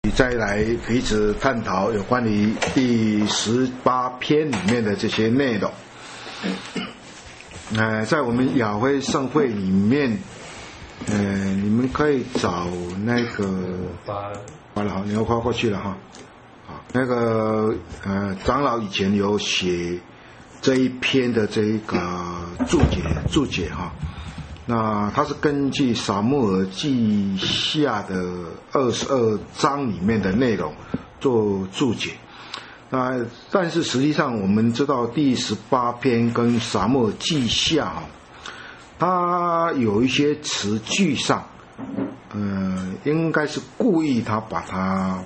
再来彼此探讨有关于第18篇里面的这些内容。在我们雅辉盛会里面，你们可以找那个发了哈，你要发过去了哈。那个长老以前有写这一篇的这个注解哈。那它是根据撒母耳记下的22章里面的内容做注解。但是实际上我们知道第18篇跟撒母耳记下它有一些词句上应该是故意他把它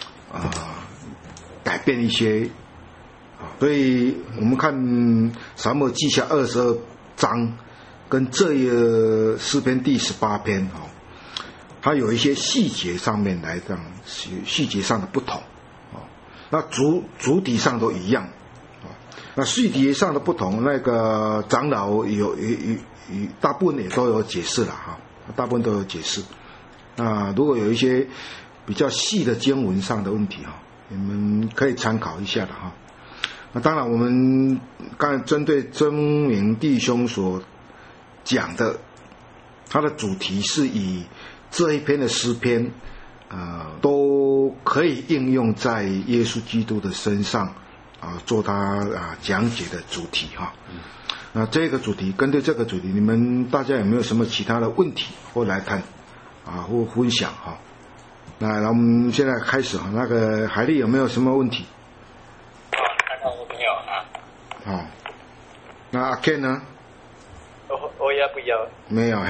改变一些，所以我们看撒母耳记下22章跟这一诗篇第18篇它有一些细节上面来讲，细节上的不同那主体上都一样那细节上的不同，那个长老有大部分也都有解释了大部分都有解释。那如果有一些比较细的经文上的问题你们可以参考一下的那当然我们刚才针对真明弟兄所讲的，它的主题是以这一篇的诗篇都可以应用在耶稣基督的身上做他讲解的主题那这个主题，针对这个主题，你们大家有没有什么其他的问题或来看或分享那我们现在开始那个海丽有没有什么问题？ 看到我没有那阿 Ken 呢？ 我也不要。 没有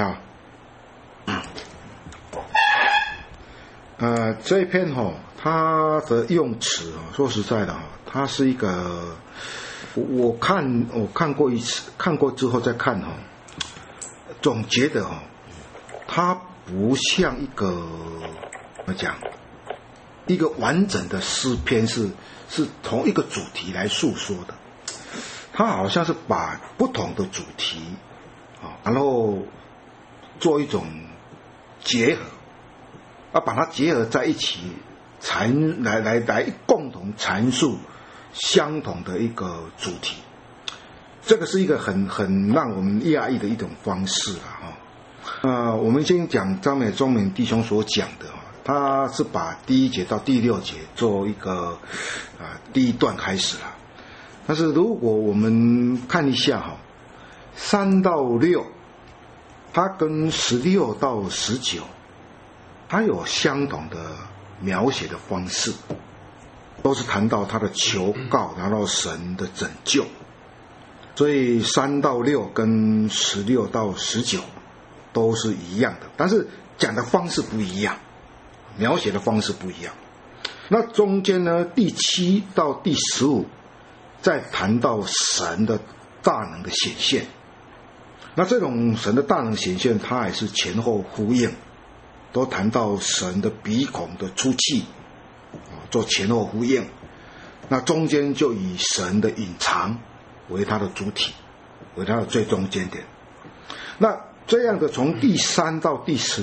这一篇它的用词说实在的它是一个我看过一次，看过之后再看总觉得它不像一个怎么讲，一个完整的诗篇是同一个主题来诉说的，它好像是把不同的主题然后做一种结合把它结合在一起来共同阐述相同的一个主题。这个是一个很让我们讶异的一种方式我们先讲张美忠明弟兄所讲的他是把第1节到第6节做一个第一段开始了。但是如果我们看一下3到6，它跟16到19它有相同的描写的方式，都是谈到他的求告，然后神的拯救。所以3到6跟16到19都是一样的，但是讲的方式不一样，描写的方式不一样。那中间呢，第7到第15再谈到神的大能的显现。那这种神的大能显现，它也是前后呼应，都谈到神的鼻孔的出气做前后呼应。那中间就以神的隐藏为它的主体，为它的最中间点。那这样的从第3到第19，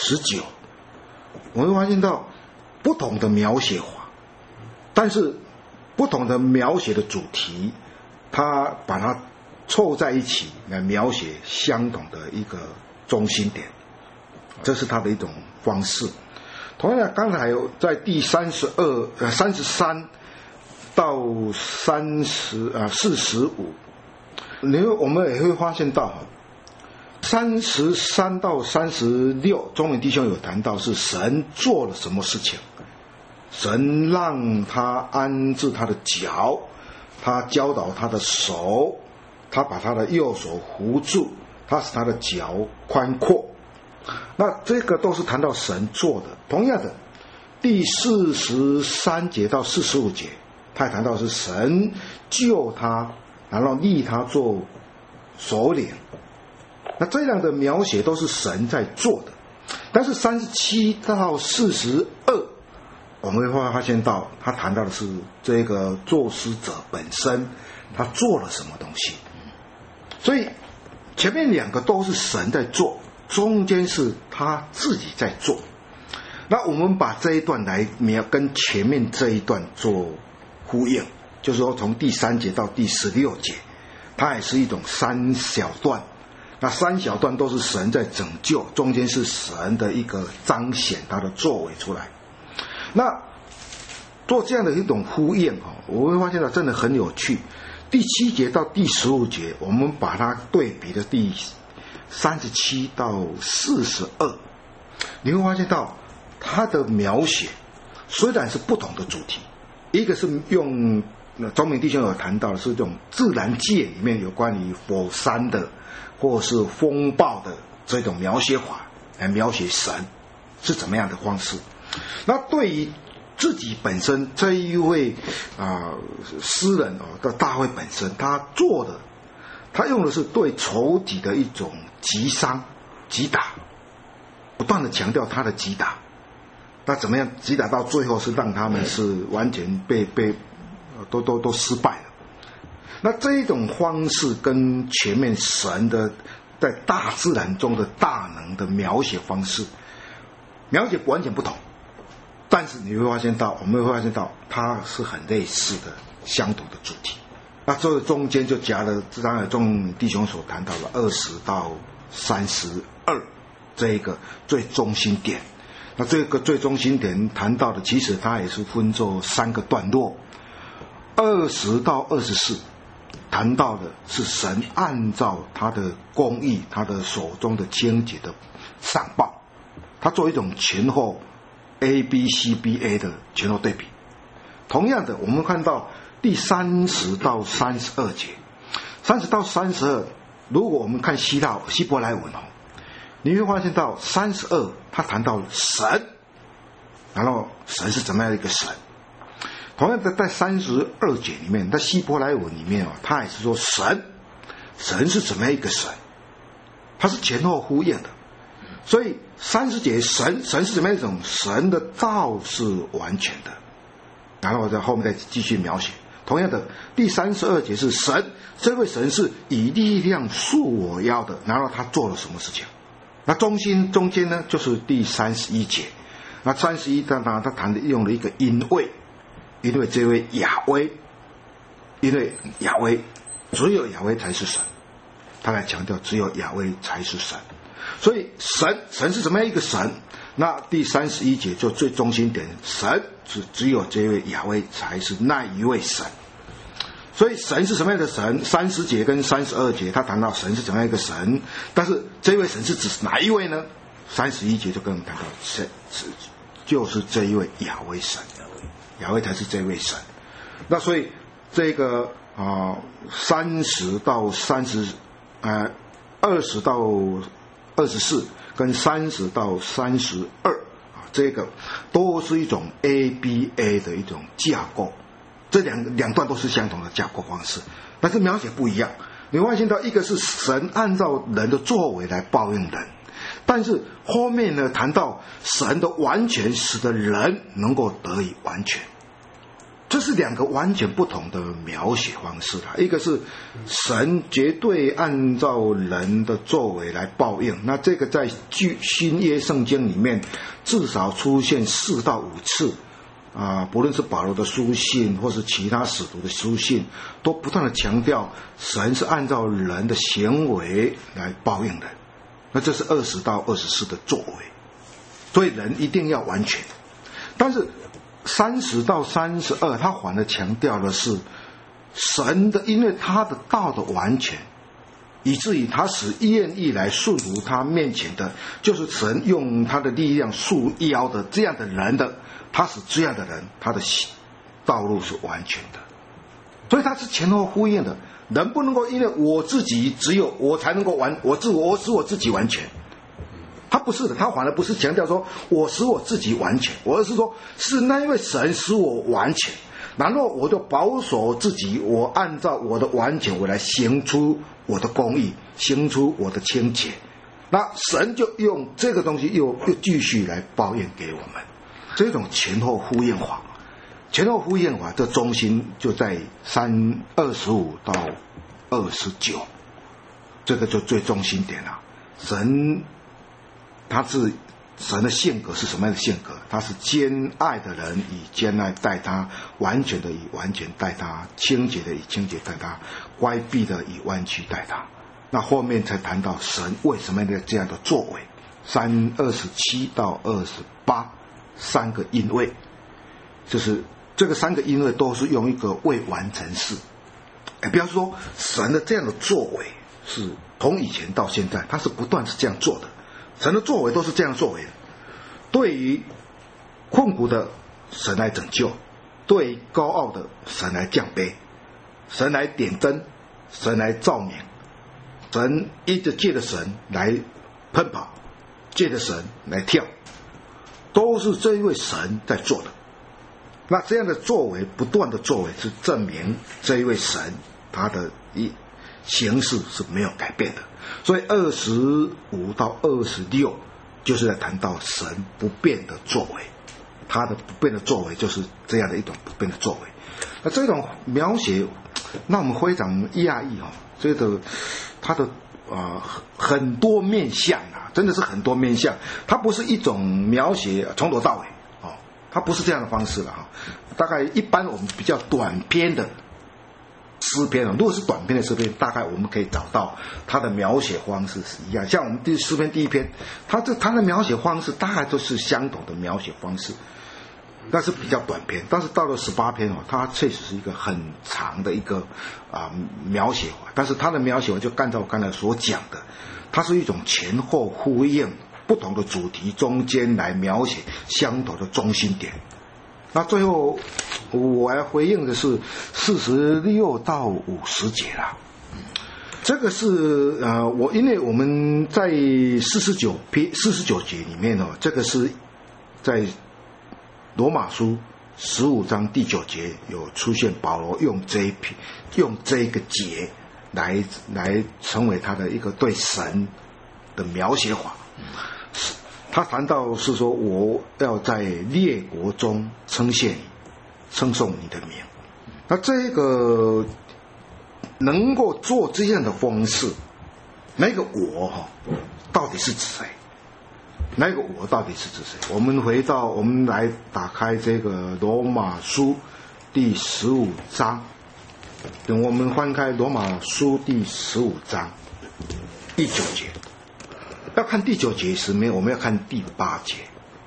我会发现到不同的描写法，但是不同的描写的主题，它把它凑在一起来描写相同的一个中心点，这是它的一种方式。同样刚才有在第33到45，我们也会发现到33到36，中文弟兄有谈到是神做了什么事情，神让他安置他的脚，他教导他的手，他把他的右手扶住，他使他的脚宽阔。那这个都是谈到神做的。同样的，第43节到45节，他也谈到是神救他，然后立他做首领。那这样的描写都是神在做的。但是37到42，我们会发现到他谈到的是这个作诗者本身他做了什么东西。所以前面2个都是神在做，中间是他自己在做。 那我们把这一段来跟前面这一段做呼应，就是说从第3节到第16节，它也是一种3小段。那3小段都是神在拯救，中间是神的一个彰显他的作为出来。那做这样的一种呼应我会发现到真的很有趣。第7节到第15节，我们把它对比的第37到42，你会发现到它的描写虽然是不同的主题，一个是用钟明弟兄有谈到的是这种自然界里面有关于火山的或是风暴的这种描写法来描写神是怎么样的方式。那对于自己本身这一位诗人的大卫本身，他用的是对仇敌的一种击伤击打，不断的强调他的击打。那怎么样击打到最后是让他们是完全都失败了。那这一种方式跟前面神的在大自然中的大能的描写方式描写完全不同，但是我们会发现到它是很类似的相同的主题。那这个中间就夹了刚才钟弟兄所谈到的20到32这一个最中心点。那这个最中心点谈到的其实它也是分作3个段落。20到24谈到的是神按照他的公义，他的手中的清洁的上报，他做一种前后 ABCBA 的前后对比。同样的，我们看到第30到32节，30到32，如果我们看希伯来文你会发现到32他谈到神，然后神是怎么样的一个神。同样的，在32节里面，在希伯来文里面他也是说神是怎么样一个神，它是前后呼应的。所以30节神是怎么样一种神的道是完全的，然后在后面再继续描写。同样的，第32节是神，这位神是以力量束我腰的，然后他做了什么事情。那中间呢，就是第31节。那31他谈的用了一个因为这位亚威，因为亚威只有亚威才是神，他来强调只有亚威才是神。所以神是怎么样一个神？那第31节就最中心点，神只有这位亚威才是那一位神。所以神是什么样的神？30节跟32节他谈到神是怎么样一个神，但是这位神是指哪一位呢？31节就跟我们谈到就是这一位亚威神，亚威才是这位神。那所以这个20到24跟30到32这个都是一种 ABA 的一种架构，这两段都是相同的架构方式，但是描写不一样。你会发现到一个是神按照人的作为来报应人，但是后面呢谈到神的完全使得人能够得以完全，这是2个完全不同的描写方式。一个是神绝对按照人的作为来报应，那这个在新约圣经里面至少出现4到5次不论是保罗的书信或是其他使徒的书信，都不断的强调神是按照人的行为来报应人。那这是20到24的作为，所以人一定要完全。但是30到32他反而强调的是神的，因为他的道的完全，以至于他使愿意来顺服他面前的，就是神用他的力量束腰的这样的人的，他使这样的人他的道路是完全的。所以他是前后呼应的。人不能够因为我自己只有我才能够我使我自己完全，他不是的，他反而不是强调说我使我自己完全，而是说是那一位神使我完全，然后我就保守自己，我按照我的完全我来行出我的公义，行出我的清洁。那神就用这个东西又继续来报应给我们，这种前后呼应法。前后呼应法的中心就在25到29，这个就最中心点了。神他是神的性格是什么样的性格？他是兼爱的人，以兼爱待他；完全的以完全待他；清洁的以清洁待他；乖僻的以弯曲待他。那后面才谈到神为什么要这样的作为。27到28三个因为，就是这个三个因为都是用一个未完成式。不要说神的这样的作为是从以前到现在，他是不断是这样做的。神的作为都是这样作为的，对于困苦的神来拯救，对于高傲的神来降卑，神来点灯，神来照明，神一直借着神来奔跑，借着神来跳，都是这一位神在做的。那这样的作为，不断的作为，是证明这一位神他的形式是没有改变的。所以25到26就是在谈到神不变的作为，他的不变的作为就是这样的一种不变的作为。那这种描写让我们非常讶异这个他的很多面向真的是很多面向，它不是一种描写从头到尾它不是这样的方式了大概一般我们比较短篇的诗篇如果是短篇的诗篇，大概我们可以找到它的描写方式是一样。像我们诗篇第一篇，它的描写方式大概都是相同的描写方式，但是比较短篇。但是到了18篇它确实是一个很长的一个描写法，但是它的描写就按照我刚才所讲的，它是一种前后呼应，不同的主题中间来描写相同的中心点。那最后我要回应的是46到50节啦。这个是因为我们在49节里面这个是在罗马书15章第9节有出现保罗用这个节来成为他的一个对神的描写法。他谈到是说，我要在列国中称谢你，称颂你的名。那这个能够做这样的方式，那个我到底是指谁？那个我到底是指谁？我们来打开这个罗马书第15章，等我们翻开罗马书第15章第9节。要看第9节时，我们要看第8节。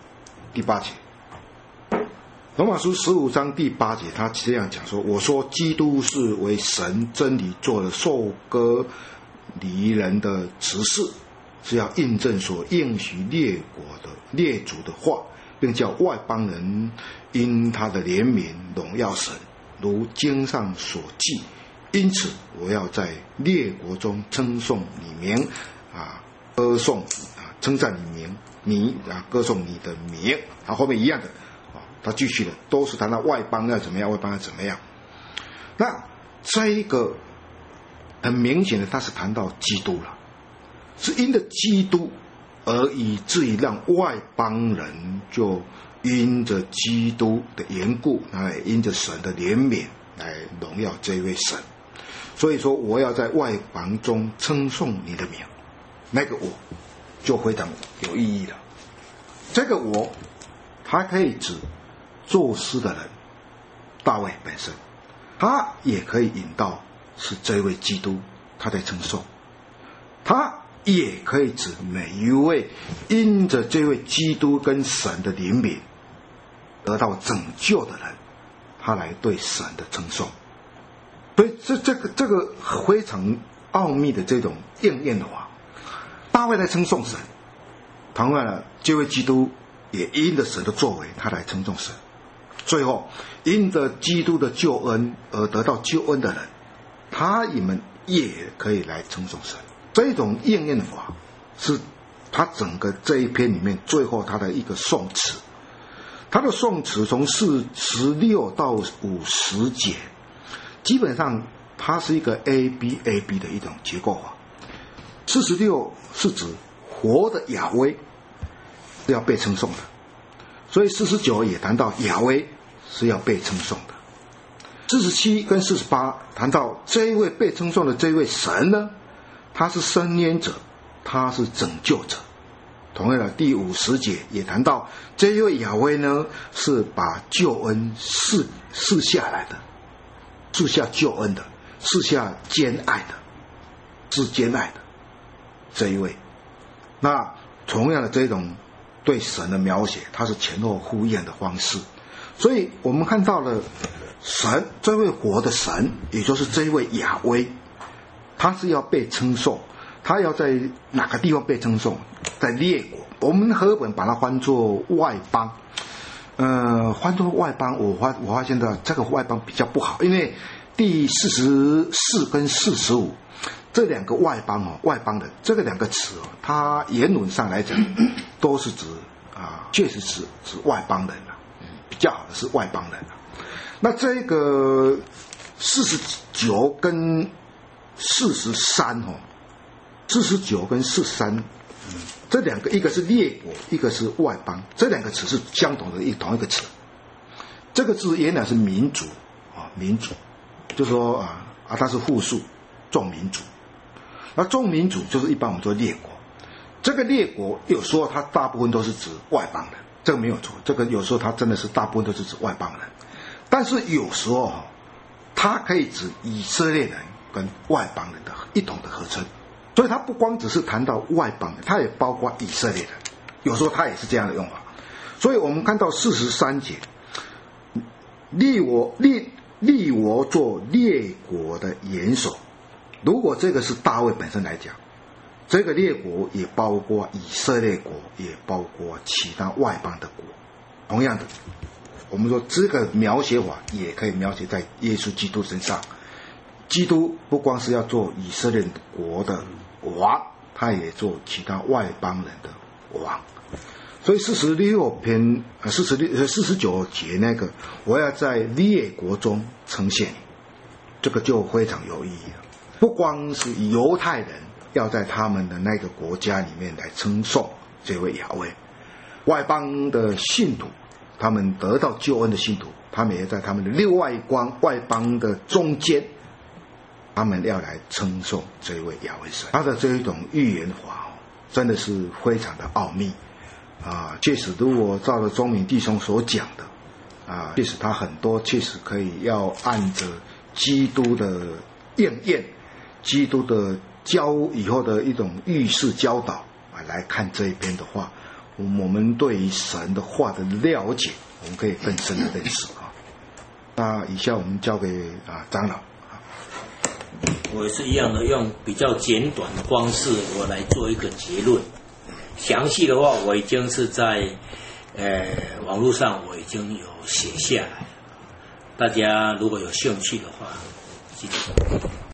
罗马书15章第8节，他这样讲说：我说基督是为神真理做了受割离人的执事，是要印证所应许列祖的话，并叫外邦人因他的怜悯荣耀神，如经上所记。因此我要在列国中称颂你名歌颂称赞你名，你歌颂你的名。后面一样的他继续的都是谈到外邦要怎么样，外邦要怎么样。那这一个很明显的，他是谈到基督了，是因着基督而以至于让外邦人就因着基督的缘故，因着神的怜悯来荣耀这位神。所以说我要在外邦中称颂你的名，那个我就非常有意义了。这个我它可以指作诗的人大卫本身，他也可以引到是这位基督他在称颂，他也可以指每一位因着这位基督跟神的怜悯得到拯救的人，他来对神的称颂。所以这个非常奥秘的这种应验的话，大卫来称颂神，同样的这位基督也因着神的作为他来称颂神。最后因着基督的救恩而得到救恩的人，们也可以来称颂神。这种应验法是他整个这一篇里面最后他的一个颂词。他的颂词从46到50节，基本上它是一个 ABAB 的一种结构法。46是指活的亚威是要被称颂的，所以49也谈到亚威是要被称颂的。47跟48谈到这一位被称颂的这位神呢，他是伸冤者，他是拯救者。 同样的第50节也谈到，这一位亚威呢是把救恩赐下来的，赐下救恩的，赐下坚爱的，是坚爱的这一位。那同样的这种对神的描写，它是前后呼应的方式。所以我们看到了神，这位活的神，也就是这一位亚威，他是要被称颂。他要在哪个地方被称颂？在列国。我们和合本把它翻作外邦。翻作外邦，我发现到这个外邦比较不好，因为第44跟45这两个外邦外邦的这个两个词它原文上来讲都是指确实是指外邦人了，比较好的是外邦人了。那这个49跟4349跟43，这两个一个是列国，一个是外邦，这两个词是相同的同一个词。这个字原来是民族民族，就说它是复数，众民族。那众民族就是一般我们说列国，这个列国有时候它大部分都是指外邦人，这个没有错，这个有时候它真的是大部分都是指外邦人，但是有时候它可以指以色列人跟外邦人的一同的合称。所以它不光只是谈到外邦人，它也包括以色列人，有时候它也是这样的用法。所以我们看到43节，立我做列国的元首。如果这个是大卫本身来讲，这个列国也包括以色列国，也包括其他外邦的国。同样的，我们说这个描写法也可以描写在耶稣基督身上。基督不光是要做以色列国的王，他也做其他外邦人的王。所以49节那个我要在列国中呈现你，这个就非常有意义了。不光是犹太人要在他们的那个国家里面来称颂这位亚威，外邦的信徒，他们得到救恩的信徒，他们也在他们的外邦的中间，他们要来称颂这位亚威神。他的这一种预言法真的是非常的奥秘确实如果照着钟敏弟兄所讲的确实他很多确实可以要按着基督的应验，基督的以后的一种预示教导来看这一篇的话，我们对于神的话的了解，我们可以更深的认识那以下我们交给长老。 我是一样的，用比较简短的方式，我来做一个结论。详细的话，我已经是在网络上我已经有写下来，大家如果有兴趣的话，记得